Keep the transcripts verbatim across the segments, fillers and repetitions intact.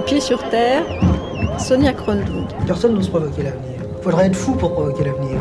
Pieds sur terre, Sonia Kronlund. Personne n'ose provoquer l'avenir. Il faudrait être fou pour provoquer l'avenir.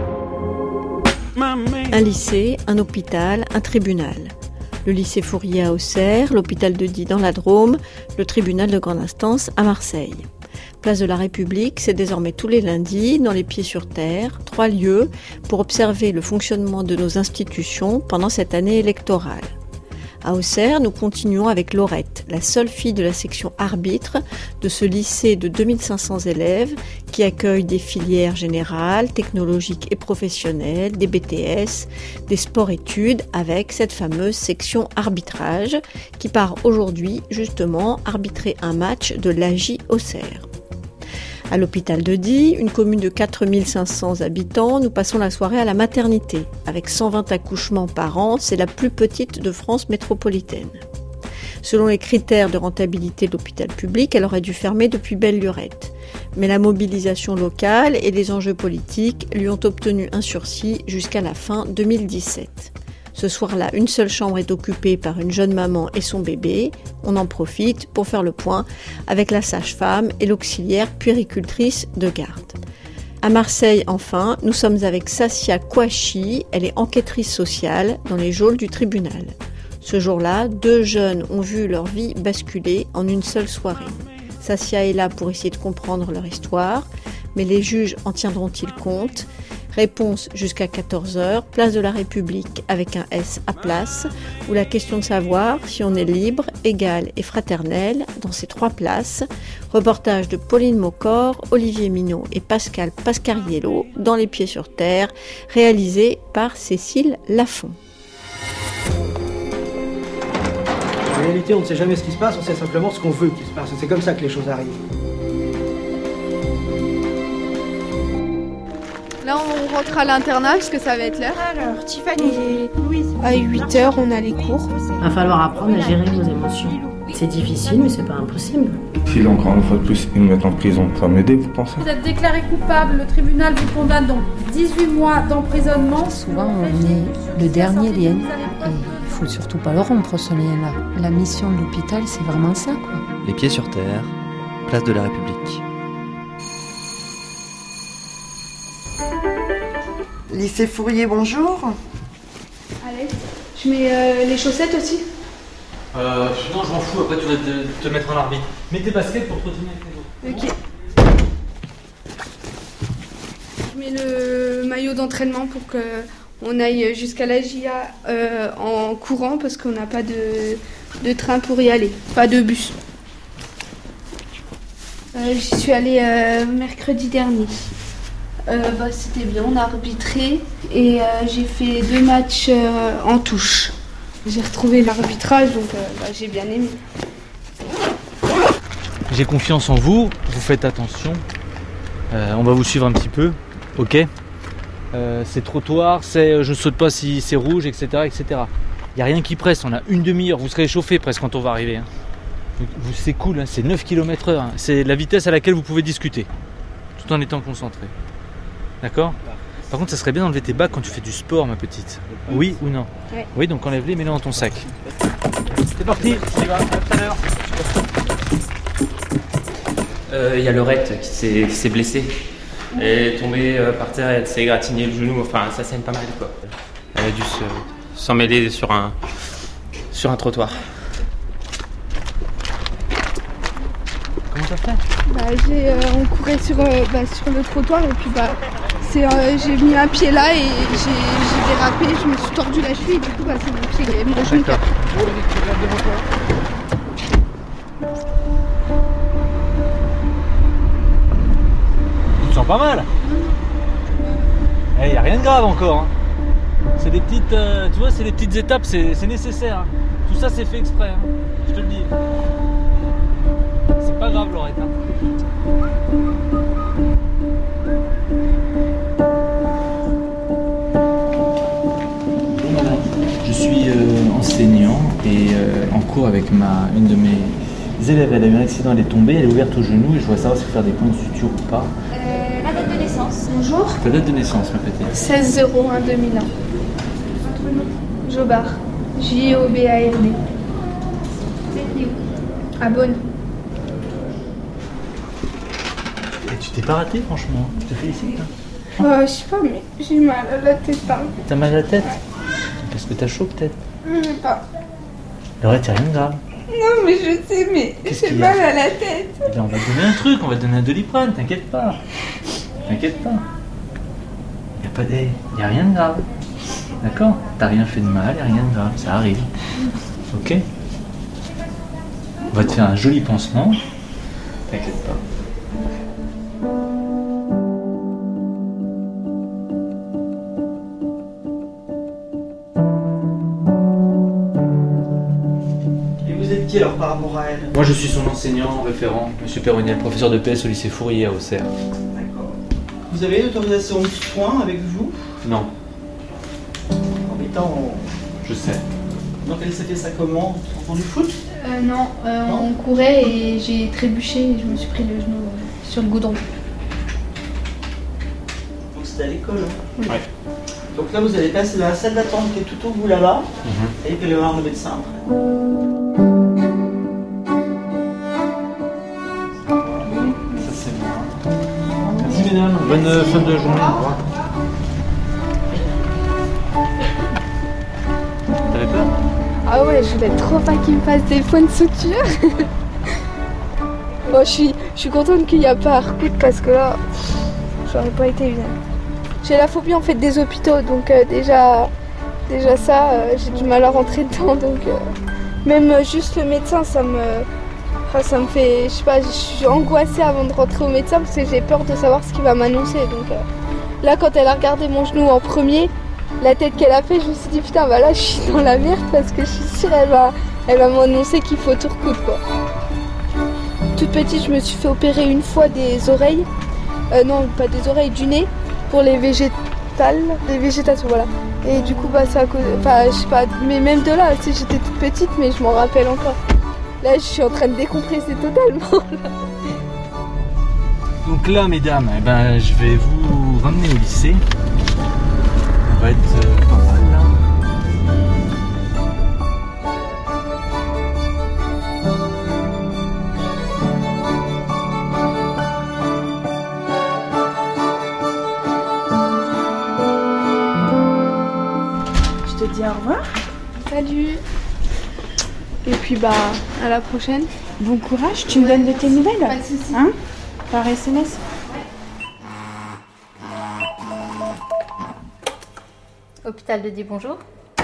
Un lycée, un hôpital, un tribunal. Le lycée Fourier à Auxerre, l'hôpital de Die dans la Drôme, le tribunal de grande instance à Marseille. Place de la République, c'est désormais tous les lundis, dans les Pieds sur terre, trois lieux pour observer le fonctionnement de nos institutions pendant cette année électorale. À Auxerre, nous continuons avec Laurette, la seule fille de la section arbitre de ce lycée de deux mille cinq cents élèves qui accueille des filières générales, technologiques et professionnelles, des B T S, des sports-études avec cette fameuse section arbitrage qui part aujourd'hui justement arbitrer un match de l'A J Auxerre. À l'hôpital de Die, une commune de quatre mille cinq cents habitants, nous passons la soirée à la maternité. Avec cent vingt accouchements par an, c'est la plus petite de France métropolitaine. Selon les critères de rentabilité de l'hôpital public, elle aurait dû fermer depuis belle lurette. Mais la mobilisation locale et les enjeux politiques lui ont obtenu un sursis jusqu'à la fin deux mille dix-sept. Ce soir-là, une seule chambre est occupée par une jeune maman et son bébé. On en profite pour faire le point avec la sage-femme et l'auxiliaire puéricultrice de garde. À Marseille, enfin, nous sommes avec Sassia Kouachi. Elle est enquêtrice sociale dans les geôles du tribunal. Ce jour-là, deux jeunes ont vu leur vie basculer en une seule soirée. Sassia est là pour essayer de comprendre leur histoire, mais les juges en tiendront-ils compte ? Réponse jusqu'à quatorze heures, place de la République avec un S à place, où la question de savoir si on est libre, égal et fraternel dans ces trois places. Reportage de Pauline Mocor, Olivier Minot et Pascal Pascariello dans Les Pieds sur terre, réalisé par Cécile Lafont. En réalité, on ne sait jamais ce qui se passe, on sait simplement ce qu'on veut qu'il se passe. C'est comme ça que les choses arrivent. Là, on rentre à l'internat parce que ça va être l'heure. Alors, Tiffany et Louise. À huit heures, on a les cours. Il va falloir apprendre à gérer vos émotions. C'est difficile, mais c'est pas impossible. Si encore une fois de plus, ils me mettent en prison, ça va m'aider, vous pensez ? Vous êtes déclaré coupable, le tribunal vous condamne donc dix-huit mois d'emprisonnement. Souvent, on est le dernier lien. Et il faut surtout pas le rompre, ce lien-là. La mission de l'hôpital, c'est vraiment ça, quoi. Les Pieds sur terre, place de la République. Lycée Fourier, bonjour. Allez, je mets euh, les chaussettes aussi. Euh, non, je m'en fous, après tu vas te, te mettre en arbitre. Mets tes baskets pour te retenir avec les autres. Ok. Je mets le maillot d'entraînement pour qu'on aille jusqu'à la J A euh, en courant parce qu'on n'a pas de, de train pour y aller, pas de bus. Euh, j'y suis allée euh, mercredi dernier. Euh, bah, c'était bien, on a arbitré et euh, j'ai fait deux matchs euh, en touche. J'ai retrouvé l'arbitrage, donc euh, bah, j'ai bien aimé. J'ai confiance en vous, vous faites attention. Euh, on va vous suivre un petit peu, ok ? euh, C'est trottoir, c'est je ne saute pas si c'est rouge, et cetera, et cetera. Il n'y a rien qui presse, on a une demi-heure, vous serez échauffé presque quand on va arriver. Hein. Vous, c'est cool, hein, c'est neuf kilomètres heure, hein. C'est la vitesse à laquelle vous pouvez discuter, tout en étant concentré. D'accord ? Par contre, ça serait bien d'enlever tes bacs quand tu fais du sport, ma petite. Oui ou non ? Ouais. Oui, donc enlève-les, mets-les dans ton sac. C'est parti, on y va, à tout à l'heure. Il euh, y a Laurette qui s'est, qui s'est blessée. Elle est tombée euh, par terre, elle s'est égratigné le genou, enfin ça saigne pas mal quoi. Elle a dû se, s'en mêler sur un, sur un trottoir. Comment ça fait ? Bah, j'ai, euh, on courait sur, euh, bah, sur le trottoir et puis bah, c'est, euh, j'ai mis un pied là et j'ai, j'ai dérapé, je me suis tordu la cheville et du coup bah, c'est mon pied, et mon genou. Tu te sens pas mal ? Il n'y a rien de grave encore. Hein. C'est des petites, euh, tu vois, c'est des petites étapes, c'est, c'est nécessaire. Hein. Tout ça c'est fait exprès, hein. Je te le dis. C'est pas grave, Laurette. Hein. Je suis euh, enseignant et euh, en cours avec ma, une de mes élèves. Elle a eu un accident, elle est tombée, elle est ouverte au genou et je voudrais savoir si il faut faire des points de suture ou pas. Euh, la date de naissance. Bonjour. Ta date de naissance, ma petite. seize zéro un deux mille un. Jobard. J O B A R D. À Beaune. t'es pas raté, franchement. Je te félicite. Hein. Euh, je sais pas, mais j'ai mal à la tête. Hein. T'as mal à la tête? Parce que t'as chaud, peut-être? Je sais pas. Laurette, y'a rien de grave. Non, mais je sais, mais Qu'est-ce j'ai mal à la tête. Eh bien, on va te donner un truc, on va te donner un Doliprane, t'inquiète pas. T'inquiète pas. Y'a pas des... Y a rien de grave. D'accord? T'as rien fait de mal, y'a rien de grave, ça arrive. Ok? On va te faire un joli pansement. T'inquiète pas. Qui alors par rapport à elle? Moi je suis son enseignant référent, Monsieur Perronniel, professeur de P S au lycée Fourier à Auxerre. D'accord. Vous avez une autorisation de soins avec vous? Non. En étant... Je sais. Donc elle s'est fait ça comment? En du foot? euh, Non, euh, non, on courait et j'ai trébuché et je me suis pris le genou euh, sur le goudron. Donc c'était à l'école, hein? Oui. Ouais. Donc là vous allez passer dans la salle d'attente qui est tout au bout là-bas, mm-hmm. Et puis aller voir le médecin après. Mesdames, bonne euh, fin de journée. T'avais peur? Ah ouais, je voulais trop pas qu'il me fasse des points de suture. Bon, je suis, je suis contente qu'il n'y a pas à recoudre parce que là, pff, j'aurais pas été une. J'ai la phobie en fait des hôpitaux, donc euh, déjà, déjà ça, euh, j'ai du mal à rentrer dedans, donc euh, même euh, juste le médecin, ça me. Enfin, ça me fait, je sais pas, je suis angoissée avant de rentrer au médecin parce que j'ai peur de savoir ce qu'il va m'annoncer. Donc euh, là, quand elle a regardé mon genou en premier, la tête qu'elle a fait, je me suis dit putain, bah là, je suis dans la merde parce que je suis sûre elle va, elle va m'annoncer qu'il faut tout recoudre quoi. Toute petite, je me suis fait opérer une fois des oreilles, euh, non, pas des oreilles, du nez pour les végétales, les végétations, voilà. Et du coup, bah ça, enfin, je sais pas, mais même de là, tu sais, j'étais toute petite, mais je m'en rappelle encore. Là, je suis en train de décompresser totalement. Donc là, mesdames, eh ben, je vais vous ramener au lycée. On va être euh, pas mal là. Je te dis au revoir. Salut. Et puis bah à la prochaine. Bon courage, tu me donnes de tes nouvelles? Pas de soucis. Hein? Par S M S? Hôpital de Die, bonjour.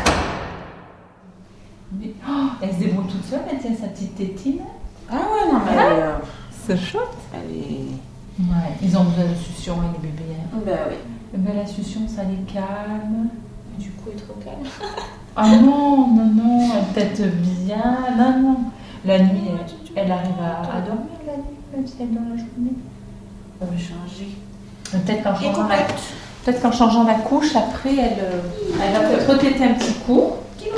Mais, oh, elle se débrouille toute seule, elle tient sa petite tétine. Ah ouais, non mais ah, elle est, euh, c'est chouette. Elle est... Ouais, ils ont besoin de succion, hein, les bébés. Hein. Bah oui. Ben, la succion, ça les calme. Du coup, elle est trop calme. Ah non, non, non, elle tète bien. Non, non. La nuit, elle, elle arrive à, à dormir la nuit, même si elle dort la journée. Ça va changer. Peut-être qu'en changeant, la... Peut-être qu'en changeant la couche, après, elle, elle va peut-être retéter un petit coup.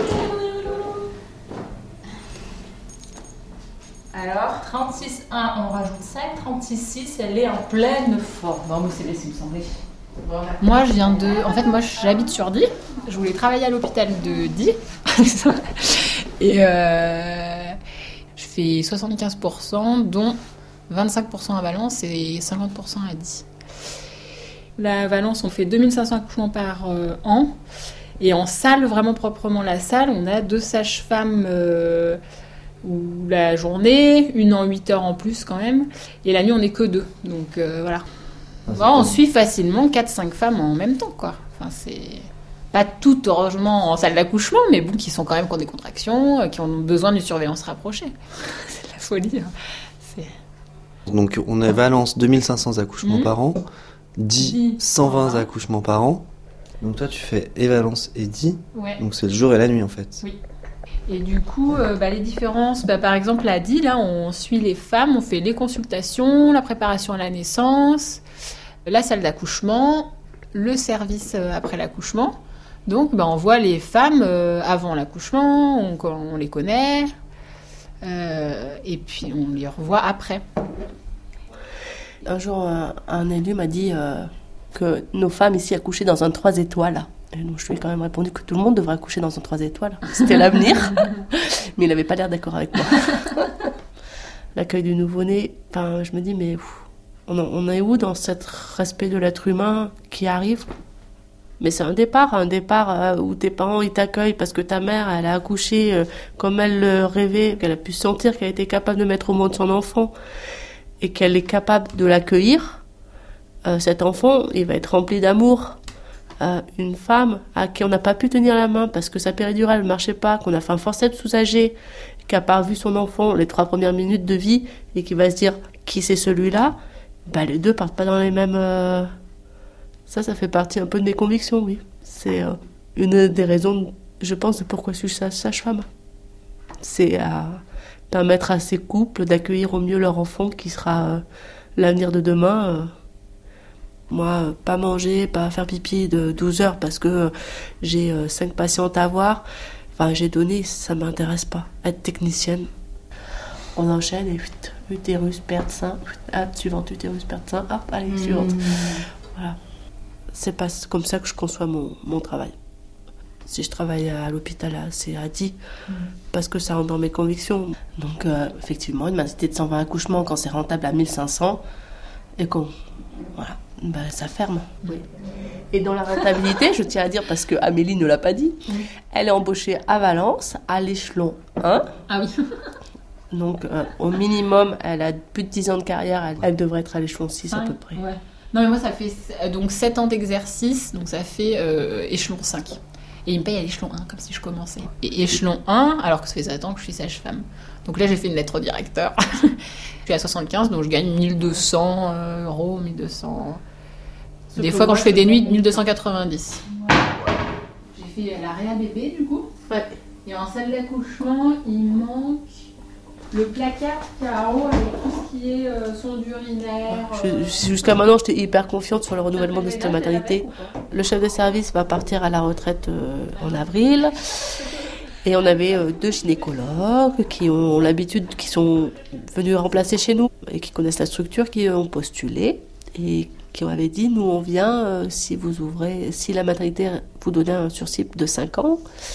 Alors, trente-six virgule un, on rajoute cinq, trente-six virgule six, elle est en pleine forme. Bon, mais c'est laissé me sembler. Voilà. Moi, je viens de... En fait, moi, j'habite sur Die. Je voulais travailler à l'hôpital de Die. Et euh, je fais soixante-quinze pour cent, dont vingt-cinq pour cent à Valence et cinquante pour cent à Die. Là, à Valence, on fait deux mille cinq cents accouchements par euh, an. Et en salle, vraiment proprement la salle, on a deux sages-femmes euh, ou la journée, une en huit heures en plus quand même. Et la nuit, on n'est que deux. Donc euh, voilà. Bon, on suit facilement quatre cinq femmes en même temps, quoi. Enfin, c'est pas toutes, heureusement, en salle d'accouchement, mais bon, qui sont quand même qui ont des contractions, qui ont besoin d'une surveillance rapprochée. C'est de la folie. Hein. C'est... Donc, on est Valence, deux mille cinq cents accouchements mmh. par an, Die, cent vingt accouchements par an. Donc, toi, tu fais et Valence et Die. Ouais. Donc, c'est le jour et la nuit, en fait. Oui. Et du coup, euh, bah, les différences, bah, par exemple, à Die, là, on suit les femmes, on fait les consultations, la préparation à la naissance, la salle d'accouchement, le service après l'accouchement. Donc, bah, on voit les femmes euh, avant l'accouchement, on, on les connaît, euh, et puis on les revoit après. Un jour, un, un élu m'a dit euh, que nos femmes ici accouchaient dans un trois étoiles. Et donc, je lui ai quand même répondu que tout le monde devrait accoucher dans un trois étoiles. C'était l'avenir. Mais il n'avait pas l'air d'accord avec moi. L'accueil du nouveau-né, enfin, je me dis, mais... Pff, On, on est où dans ce respect de l'être humain qui arrive? Mais c'est un départ, un départ euh, où tes parents ils t'accueillent parce que ta mère elle a accouché euh, comme elle le rêvait, qu'elle a pu sentir qu'elle était capable de mettre au monde son enfant et qu'elle est capable de l'accueillir. Euh, cet enfant, il va être rempli d'amour. Euh, une femme à qui on n'a pas pu tenir la main parce que sa péridurale ne marchait pas, qu'on a fait un forceps soulagé, qui n'a pas vu son enfant les trois premières minutes de vie et qui va se dire qui c'est celui-là, bah les deux partent pas dans les mêmes. Euh... Ça, ça fait partie un peu de mes convictions, oui. C'est euh, une des raisons, je pense, de pourquoi je suis sage-femme. C'est à permettre à ces couples d'accueillir au mieux leur enfant qui sera euh, l'avenir de demain. Euh, Moi, pas manger, pas faire pipi de douze heures parce que j'ai cinq patientes à voir. Enfin, j'ai donné, ça m'intéresse pas. Être technicienne. On enchaîne et vite, utérus, perte sein, hop, suivante, utérus, perte sein, hop, allez, mmh. suivante. Voilà. C'est pas comme ça que je conçois mon, mon travail. Si je travaille à l'hôpital, c'est à dix, mmh. parce que ça rentre dans mes convictions. Donc, euh, effectivement, une maternité de cent vingt accouchements, quand c'est rentable à mille cinq cents, et qu'on... Voilà. Ben, ça ferme. Oui. Et dans la rentabilité, je tiens à dire, parce que Amélie ne l'a pas dit, oui. Elle est embauchée à Valence, à l'échelon un. Ah oui. Donc, euh, au minimum, elle a plus de dix ans de carrière, elle, elle devrait être à l'échelon six ah, à peu près. Ouais. Non, mais moi, ça fait donc sept ans d'exercice, donc ça fait euh, échelon cinq. Et il me paye à l'échelon un, comme si je commençais. Et échelon un, alors que ça fait sept ans que je suis sage-femme. Donc là, j'ai fait une lettre au directeur. Je suis à soixante-quinze, donc je gagne mille deux cents euros, mille deux cents... Ce des fois, quand je fais des nuits, mille deux cent quatre-vingt-dix. Ouais. J'ai fait la réa bébé, du coup. Ouais. Et en salle d'accouchement, il manque le placard carreau avec tout ce qui est euh, sonde urinaire. Euh... Jusqu'à maintenant, j'étais hyper confiante sur le renouvellement de cette maternité. Le chef de service va partir à la retraite euh, en avril. Et on avait euh, deux gynécologues qui ont l'habitude, qui sont venus remplacer chez nous et qui connaissent la structure, qui ont postulé et qui m'avaient dit, nous on vient euh, si vous ouvrez, si la maternité vous donnait un sursis de cinq ans.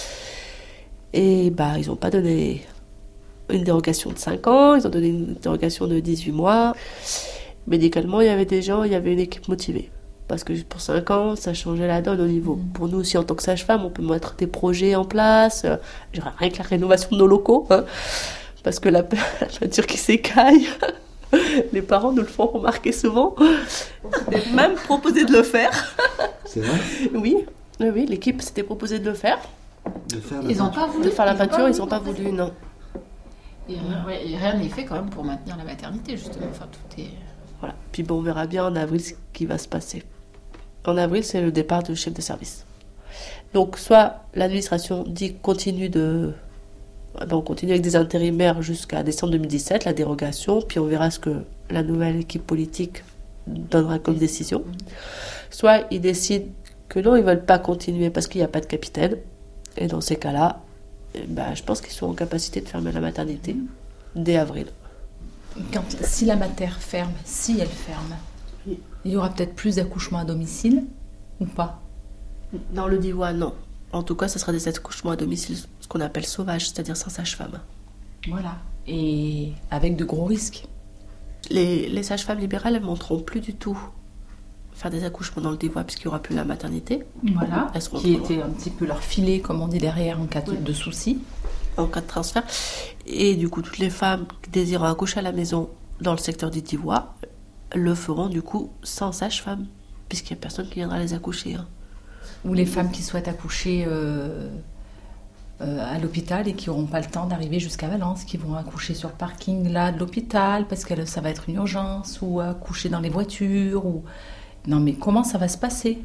Et bah ils n'ont pas donné une dérogation de cinq ans, ils ont donné une dérogation de dix-huit mois. Médicalement, il y avait des gens, il y avait une équipe motivée. Parce que pour cinq ans, ça changeait la donne au niveau. Mmh. Pour nous aussi, en tant que sage-femme, on peut mettre des projets en place. Euh, rien que la rénovation de nos locaux. Hein, parce que la, la peinture qui s'écaille, les parents nous le font remarquer souvent. On s'était même proposé de le faire. C'est vrai ? Oui, oui, oui, l'équipe s'était proposé de le faire. De faire la ils n'ont pas voulu. De faire la ils peinture, ils n'ont pas voulu, non. Et rien, ouais, et rien n'est fait quand même pour maintenir la maternité, justement. Enfin, tout est... Voilà. Puis bon, on verra bien en avril ce qui va se passer. En avril, c'est le départ du chef de service. Donc, soit l'administration dit continue de... Ben, on continue avec des intérimaires jusqu'à décembre deux mille dix-sept, la dérogation, puis on verra ce que la nouvelle équipe politique donnera comme décision. Soit ils décident que non, ils ne veulent pas continuer parce qu'il n'y a pas de capitaine. Et dans ces cas-là, ben, je pense qu'ils sont en capacité de fermer la maternité dès avril. Quand, si la mater ferme, si elle ferme, oui. Il y aura peut-être plus d'accouchements à domicile ou pas? Dans le DIWA, non. En tout cas, ce sera des accouchements à domicile, ce qu'on appelle sauvages, c'est-à-dire sans sage-femme. Voilà. Et avec de gros risques. Les, les sages-femmes libérales, elles ne monteront plus du tout faire des accouchements dans le DIWA puisqu'il n'y aura plus la maternité. Voilà. Elles qui était un petit peu leur filet, comme on dit derrière, en cas de, oui. de soucis. En cas de transfert. Et du coup, toutes les femmes qui désirent accoucher à la maison dans le secteur du DIWA le feront du coup sans sage-femme, puisqu'il n'y a personne qui viendra les accoucher. Hein. Ou les femmes qui souhaitent accoucher euh, euh, à l'hôpital et qui n'auront pas le temps d'arriver jusqu'à Valence, qui vont accoucher sur le parking là de l'hôpital, parce que ça va être une urgence, ou accoucher dans les voitures. Ou... Non mais comment ça va se passer?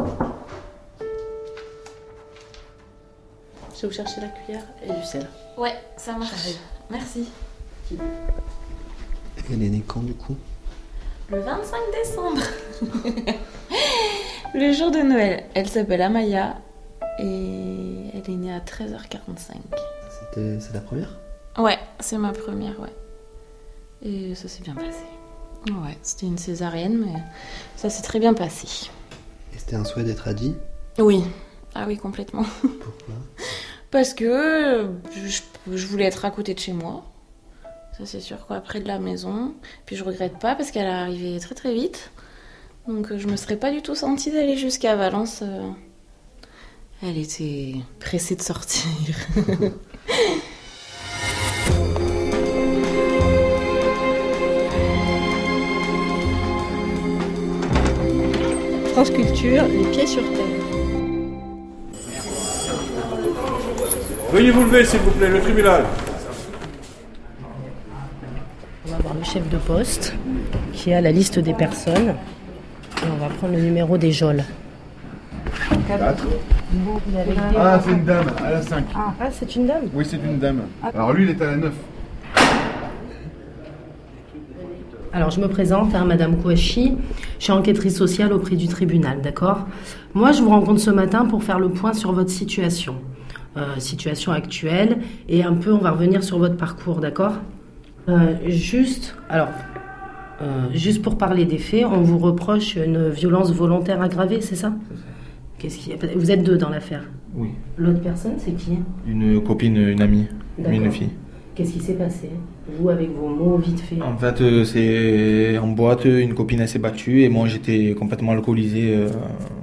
Je vais vous chercher la cuillère et du sel. Ouais, ça marche. Merci. Elle est née quand du coup? Le vingt-cinq décembre. Le jour de Noël. Elle s'appelle Amaya et elle est née à treize heures quarante-cinq. C'était, c'est la première? Ouais, c'est ma première, ouais. Et ça s'est bien passé. Ouais, c'était une césarienne, mais ça s'est très bien passé. Et c'était un souhait d'être Adi? Oui. Ah oui, complètement. Pourquoi? Parce que je, je voulais être à côté de chez moi. Ça c'est sûr quoi, près de la maison. Puis je regrette pas parce qu'elle est arrivée très très vite. Donc je me serais pas du tout sentie d'aller jusqu'à Valence. Elle était pressée de sortir. France Culture, les pieds sur terre. Veuillez vous lever, s'il vous plaît, le tribunal. On va voir le chef de poste qui a la liste des personnes. Et on va prendre le numéro des geôles. quatre. Ah, c'est une dame, à la cinq. Ah, c'est une dame? Oui, c'est une dame. Alors lui, il est à la neuf. Alors, je me présente, hein, Madame Kouachi. Je suis enquêtrice sociale auprès du tribunal, d'accord? Moi, je vous rencontre ce matin pour faire le point sur votre situation. Euh, situation actuelle. Et un peu, on va revenir sur votre parcours, d'accord? euh, Juste, alors, euh, juste pour parler des faits, on vous reproche une violence volontaire aggravée, c'est ça? Qu'est-ce qui... Vous êtes deux dans l'affaire? Oui. L'autre personne, c'est qui? Une copine, une amie, une fille. Qu'est-ce qui s'est passé? Vous, avec vos mots, vite fait. En fait, euh, c'est en boîte, une copine elle s'est battue et moi j'étais complètement alcoolisé euh,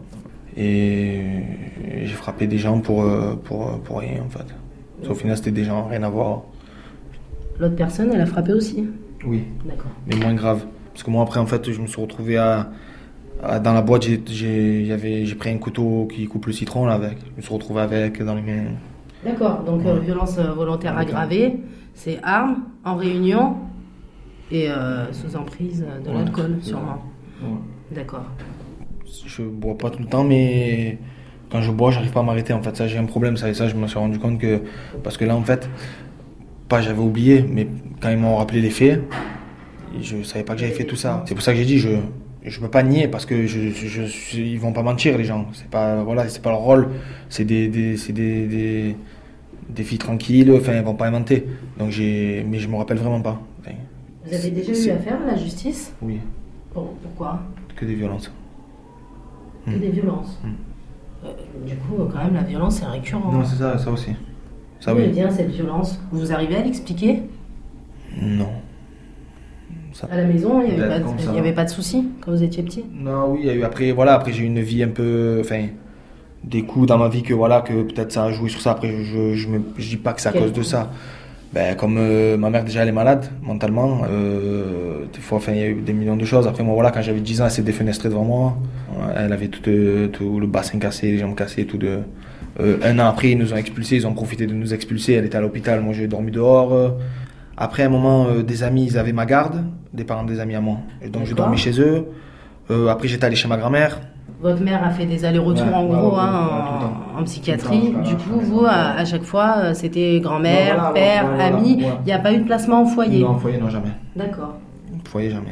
et j'ai frappé des gens pour, euh, pour, pour rien en fait. Au final, c'était des gens, rien à voir. L'autre personne, elle a frappé aussi? Oui. D'accord. Mais moins grave. Parce que moi, après, en fait, je me suis retrouvé à. à dans la boîte, j'ai, j'ai, j'avais, j'ai pris un couteau qui coupe le citron là avec. Je me suis retrouvé avec dans les mains. D'accord, donc ouais. euh, violence volontaire ouais. aggravée, c'est arme, en réunion et euh, sous emprise de ouais. l'alcool, sûrement. Ouais. D'accord. Je bois pas tout le temps, mais quand je bois, j'arrive pas à m'arrêter. En fait, ça, j'ai un problème. Ça, et ça, je me suis rendu compte que. Parce que là, en fait, pas j'avais oublié, mais quand ils m'ont rappelé les faits, je savais pas que j'avais fait tout ça. C'est pour ça que j'ai dit, je. Je peux pas nier parce que je, je, je, ils vont pas mentir les gens. C'est pas voilà, c'est pas leur rôle. C'est des, des c'est des, des des filles tranquilles. Enfin, ils vont pas inventer. Donc j'ai, mais je me rappelle vraiment pas. Enfin, vous avez déjà eu affaire à la justice? Oui. Bon, pourquoi? Que des violences. Que mmh. des violences. Mmh. Euh, du coup, quand même, la violence c'est récurrent. Non, c'est ça, ça aussi. Ça D'où oui. vient cette violence? Vous arrivez à l'expliquer? Non. Ça. À la maison, il n'y avait, avait pas de soucis quand vous étiez petit? Non, oui, il y a eu après, voilà, après j'ai eu une vie un peu, enfin, des coups dans ma vie que voilà, que peut-être ça a joué sur ça. Après, je je me, je dis pas que c'est à Quel cause coup? de ça. Ben, comme euh, ma mère déjà elle est malade mentalement, euh, des fois, enfin, il y a eu des millions de choses. Après moi, voilà, quand j'avais dix ans, elle s'est défenestrée devant moi. Elle avait tout, euh, tout le bassin cassé, les jambes cassées, tout de. Euh, un an après, ils nous ont expulsés, ils ont profité de nous expulser. Elle était à l'hôpital, moi j'ai dormi dehors. Euh, Après, à un moment, euh, des amis, ils avaient ma garde, des parents des amis à moi. Et donc, j'ai dormi chez eux. Euh, après, j'étais allé chez ma grand-mère. Votre mère a fait des allers-retours, ouais, en gros, ouais, hein, ouais, en, en psychiatrie. Du coup, vous, à, à chaque fois, c'était grand-mère, voilà, père, voilà, ami. Il voilà. n'y a pas eu de placement en foyer? Non, en foyer, non, jamais. D'accord. Foyer, jamais.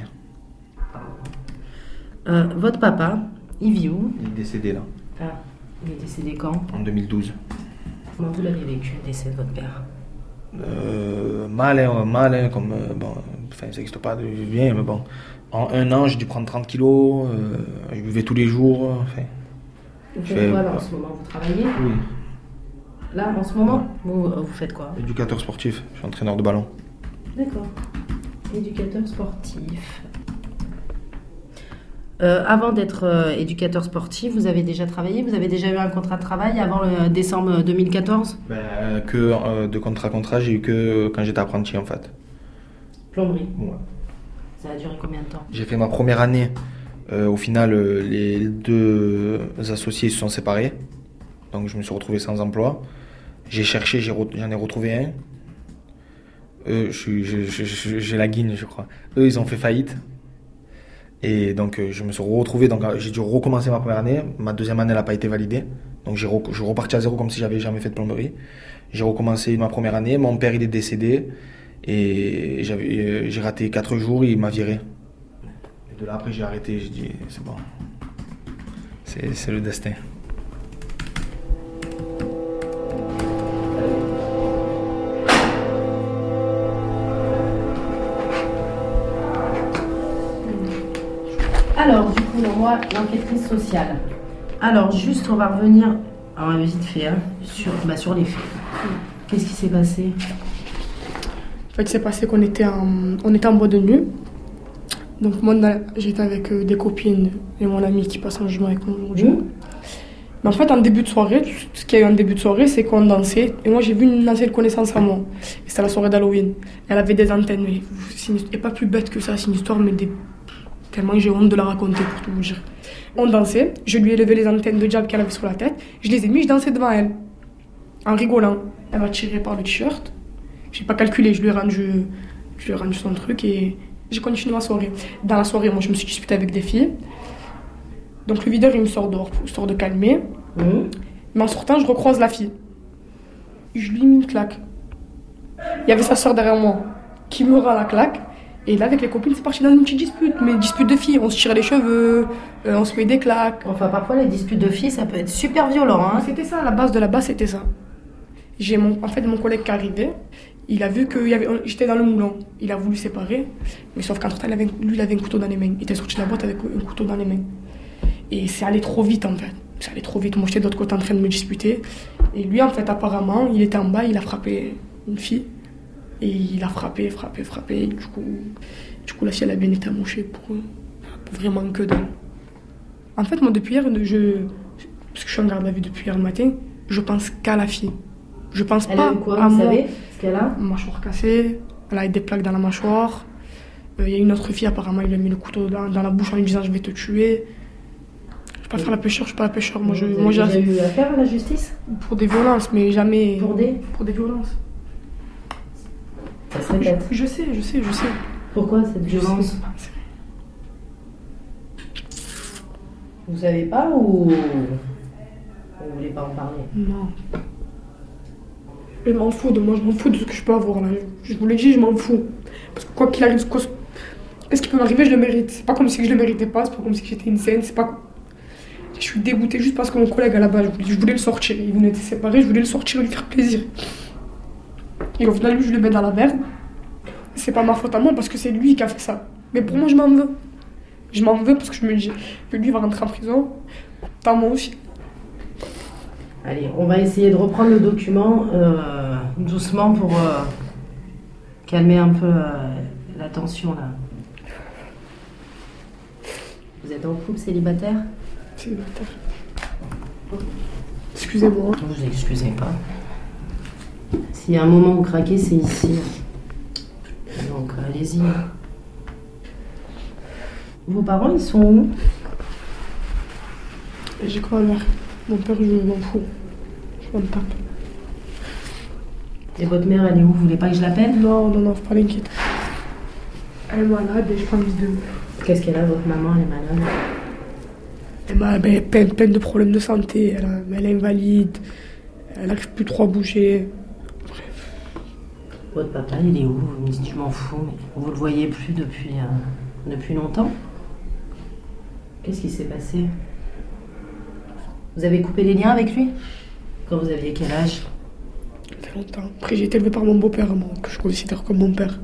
Euh, votre papa, il vit où? Il est décédé, là. Ah, il est décédé quand? En deux mille douze. Comment vous l'avez vécu, le décès de votre père? Euh, mal, hein, mal, hein, comme, euh, bon, enfin, ça n'existe pas de bien, mais bon, en un an, j'ai dû prendre trente kilos, euh, je buvais tous les jours, enfin. Vous faites fais, quoi, là, en ce moment? Vous travaillez? Oui. Là, en ce moment? Vous, vous faites quoi? Éducateur sportif, je suis entraîneur de ballon. D'accord. Éducateur sportif. Euh, avant d'être euh, éducateur sportif, vous avez déjà travaillé? Vous avez déjà eu un contrat de travail avant le décembre deux mille quatorze? Ben, euh, que euh, de contrat à contrat, j'ai eu que quand j'étais apprenti en fait. Plomberie? Ouais. Ça a duré combien de temps? J'ai fait ma première année. Euh, au final, euh, les deux associés se sont séparés. Donc je me suis retrouvé sans emploi. J'ai cherché, j'ai re- j'en ai retrouvé un. Euh, je, je, je, je, j'ai la guine, je crois. Eux, ils ont fait faillite. Et donc euh, je me suis retrouvé, donc j'ai dû recommencer ma première année. Ma deuxième année n'a pas été validée, donc j'ai re, je suis reparti à zéro comme si j'avais jamais fait de plomberie. J'ai recommencé ma première année. Mon père il est décédé et j'avais, euh, j'ai raté quatre jours, il m'a viré. Et de là après j'ai arrêté, j'ai dit c'est bon, c'est, c'est le destin. Alors, du coup, moi, l'enquêtrice sociale. Alors, juste, on va revenir, alors, vite fait, hein, sur, bah, sur les faits. Qu'est-ce qui s'est passé? fait, c'est passé qu'on était en, on était en boîte de nuit. Donc moi, j'étais avec euh, des copines et mon ami qui passe en jugement avec moi aujourd'hui. Mmh. Mais en fait, en début de soirée, ce qu'il y a eu en début de soirée, c'est qu'on dansait. Et moi, j'ai vu une ancienne connaissance à moi. Et c'était la soirée d'Halloween. Elle avait des antennes. Mais c'est pas plus bête que ça, c'est une histoire, mais des... tellement j'ai honte de la raconter, pour tout vous dire. On dansait. Je lui ai levé les antennes de diable qu'elle avait sur la tête. Je les ai mis, je dansais devant elle. En rigolant. Elle m'a tiré par le t-shirt. J'ai pas calculé, je lui ai rendu, je lui ai rendu son truc et j'ai continué ma soirée. Dans la soirée, moi, je me suis disputée avec des filles. Donc le videur, il me sort dehors, histoire de calmer. Mmh. Mais en sortant, je recroise la fille. Je lui ai mis une claque. Il y avait sa soeur derrière moi qui me rend la claque. Et là, avec les copines, c'est parti dans une petite dispute. Mais dispute de filles, on se tire les cheveux, euh, on se met des claques. Enfin, parfois, les disputes de filles, ça peut être super violent. Hein. C'était ça, la base de la base, c'était ça. J'ai mon, en fait, mon collègue qui arrivait, il a vu que y avait, j'étais dans le moulin. Il a voulu séparer, mais sauf qu'entre-temps, lui, il avait un couteau dans les mains. Il était sorti de la boîte avec un couteau dans les mains. Et c'est allé trop vite, en fait. C'est allé trop vite. Moi, j'étais de l'autre côté en train de me disputer. Et lui, en fait, apparemment, il était en bas, il a frappé une fille. Et il a frappé, frappé, frappé. Et du coup, du coup, la fille, elle a bien été amochée pour, pour vraiment que dalle. En fait, moi, depuis hier, je, parce que je suis en garde à vue depuis hier matin, je pense qu'à la fille. Je pense elle pas a eu quoi, à vous moi. savez ce qu'elle a? Mâchoire cassée, elle a eu des plaques dans la mâchoire. Il euh, y a une autre fille, apparemment, il lui a mis le couteau dans, dans la bouche en lui disant je vais te tuer. Je vais pas faire la pêcheur, je suis pas la pêcheur. Moi, je, vous moi, avez j'ai déjà eu affaire à la justice? Pour des violences, mais jamais. Pour des Pour des violences. Ça se répète. Je, je sais, je sais, je sais. Pourquoi cette violence? Vous savez pas ou vous voulez pas en parler? Non. Je m'en fous de moi, je m'en fous de ce que je peux avoir là. Je vous l'ai dit, je m'en fous. Parce que quoi qu'il arrive, quoi, qu'est-ce qui peut m'arriver, je le mérite. C'est pas comme si je le méritais pas, c'est pas comme si j'étais une scène, c'est pas. Je suis dégoûtée juste parce que mon collègue à la base, je voulais, je voulais le sortir. Il venait de se séparer, je voulais le sortir et lui faire plaisir. Et au final, lui, je le mets dans la merde. C'est pas ma faute à moi parce que c'est lui qui a fait ça. Mais pour moi, je m'en veux. Je m'en veux parce que je me dis que lui va rentrer en prison. Tant moi aussi. Allez, on va essayer de reprendre le document euh, doucement pour euh, calmer un peu euh, la tension là. Vous êtes en couple, célibataire? Célibataire. Excusez-moi. Ne vous excusez pas. S'il y a un moment où craquer, c'est ici. Donc allez-y. Vos parents, ils sont où? J'ai quoi à leur. Mon père, je m'en fous. Je m'en tape. Et votre mère, elle est où? Vous voulez pas que je l'appelle? Non, non, non, faut pas l'inquiéter. Elle est malade et je prends envie de. Qu'est-ce qu'elle a, votre maman? Elle est malade? Elle a ben, plein, plein de problèmes de santé. Elle, a, elle est invalide. Elle n'arrive plus trop à bouger. Bref. Votre papa, il est où? Vous me dites, je m'en fous, mais vous le voyez plus depuis, euh, depuis longtemps? Qu'est-ce qui s'est passé? Vous avez coupé les liens avec lui? Quand vous aviez quel âge? Ça fait longtemps. Après, j'ai été élevée par mon beau-père, moi, que je considère comme mon père.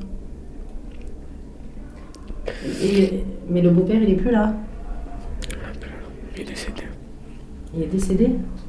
Et, mais le beau-père, il est plus là? Il est décédé. Il est décédé?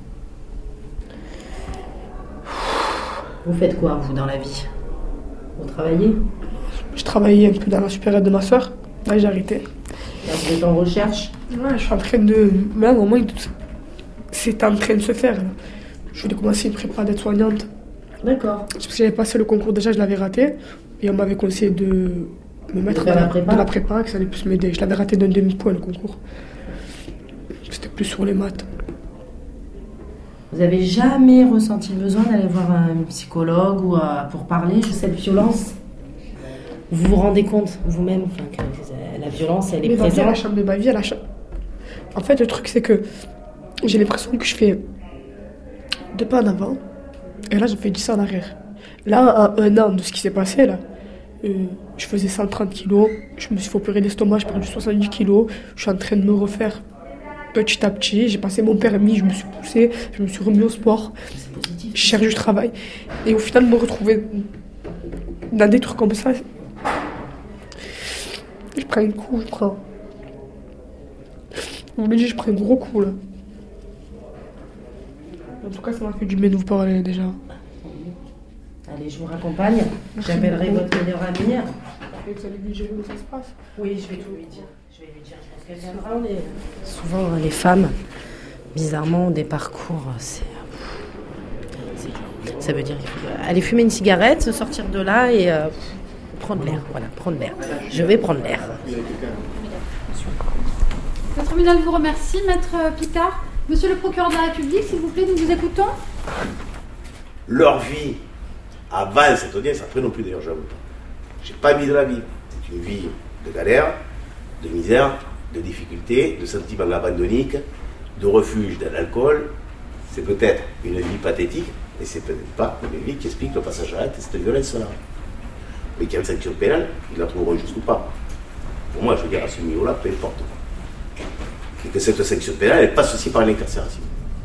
Vous faites quoi, vous, dans la vie? Vous travaillez? Je travaillais un peu dans la supérieure de ma soeur. Là, j'ai arrêté. Là, vous êtes en recherche? Ouais, je suis en train de... Mais là, au moins, c'est en train de se faire. Là. Je voulais commencer une prépa d'être soignante. D'accord. Parce que j'avais passé le concours, déjà, je l'avais raté. Et on m'avait conseillé de me mettre de dans la prépa. de la prépa, que ça allait plus m'aider. Je l'avais raté d'un demi-point, le concours. C'était plus sur les maths. Vous avez jamais ressenti le besoin d'aller voir un psychologue ou à, pour parler de cette violence? Vous vous rendez compte vous-même enfin, que la violence, elle est mais présente? Mais la chambre de ma vie, elle a... En fait, le truc, c'est que j'ai l'impression que je fais deux pas en avant et là, je fais dix en arrière. Là, à un an de ce qui s'est passé, là, euh, je faisais cent trente kilos, je me suis fait opérer d'estomac, j'ai perdu soixante-dix kilos, je suis en train de me refaire petit à petit, j'ai passé mon permis, je me suis poussée, je me suis remis au sport, je cherche du travail. Et au final, me retrouver dans des trucs comme ça, je prends un coup, je prends... Vous me dites, je prends un gros coup, là. En tout cas, ça m'a fait du bien de vous parler, déjà. Allez, je vous raccompagne. J'appellerai votre meilleure amie. Et vous allez lui dire où ça se passe. Oui, je vais tout lui dire. Je vais lui dire, je pense qu'elle viendra. On est... Souvent, les femmes, bizarrement, ont des parcours, c'est... c'est... Ça veut dire qu'il faut aller fumer une cigarette, se sortir de là et euh, prendre l'air. Voilà, prendre l'air. Je vais prendre l'air. Le tribunal vous remercie, maître Picard. Monsieur le procureur de la République, s'il vous plaît, nous vous écoutons. Leur vie avant cette audience, après non plus d'ailleurs, j'avoue. J'ai pas mis de la vie. C'est une vie de galère, de misère, de difficulté, de sentiments abandonniques, de refuge de l'alcool. C'est peut-être une vie pathétique, mais c'est peut-être pas une vie qui explique le passage à l'acte et cette violence-là. Mais qu'il y a une sanction pénale, ils la trouveront juste ou pas. Pour moi, je veux dire, à ce niveau-là, peu importe. Et que cette sanction pénale, elle passe aussi par l'incarcération.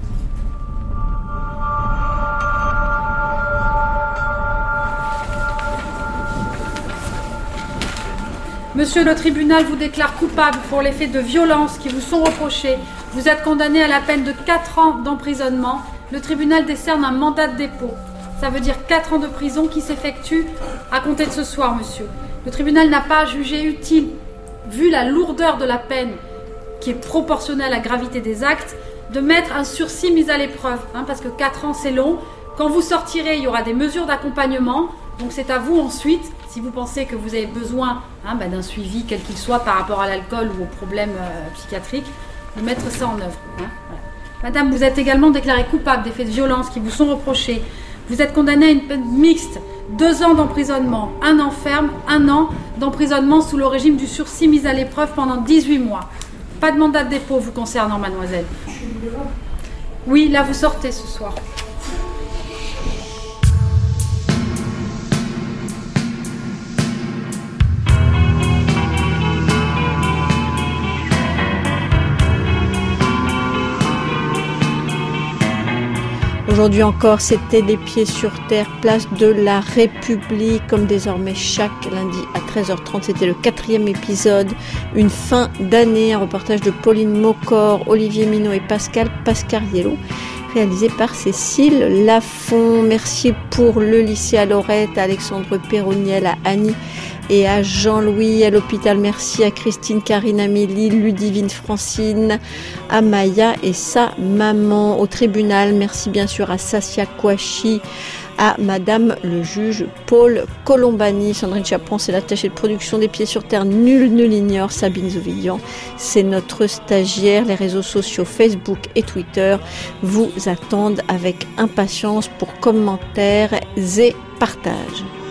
Monsieur le tribunal vous déclare coupable pour les faits de violence qui vous sont reprochés. Vous êtes condamné à la peine de quatre ans d'emprisonnement. Le tribunal décerne un mandat de dépôt. Ça veut dire quatre ans de prison qui s'effectuent à compter de ce soir, monsieur. Le tribunal n'a pas jugé utile, vu la lourdeur de la peine qui est proportionnelle à la gravité des actes, de mettre un sursis mis à l'épreuve, hein, parce que quatre ans c'est long. Quand vous sortirez, il y aura des mesures d'accompagnement, donc c'est à vous ensuite, si vous pensez que vous avez besoin hein, bah, d'un suivi quel qu'il soit par rapport à l'alcool ou aux problèmes euh, psychiatriques, de mettre ça en œuvre. Hein, voilà. Madame, vous êtes également déclarée coupable des faits de violence qui vous sont reprochés. Vous êtes condamnée à une peine mixte, deux ans d'emprisonnement, un an ferme, un an d'emprisonnement sous le régime du sursis mis à l'épreuve pendant dix-huit mois. Pas de mandat de dépôt vous concernant, mademoiselle. Oui, là vous sortez ce soir. Aujourd'hui encore, c'était Les Pieds sur Terre, place de la République, comme désormais chaque lundi à treize heures trente. C'était le quatrième épisode, une fin d'année, un reportage de Pauline Maucor, Olivier Minot et Pascal Pascariello, réalisé par Cécile Lafont. Merci pour le lycée à Lorette, à Alexandre Perroniel, à Annie et à Jean-Louis, à l'hôpital. Merci à Christine, Karine, Amélie, Ludivine, Francine, à Maya et sa maman. Au tribunal, merci bien sûr à Sassia Kouachi, à Madame le juge Paul Colombani. Sandrine Chaperon, c'est l'attachée de production des Pieds sur Terre. Nul ne l'ignore. Sabine Zouvidian, c'est notre stagiaire. Les réseaux sociaux Facebook et Twitter vous attendent avec impatience pour commentaires et partages.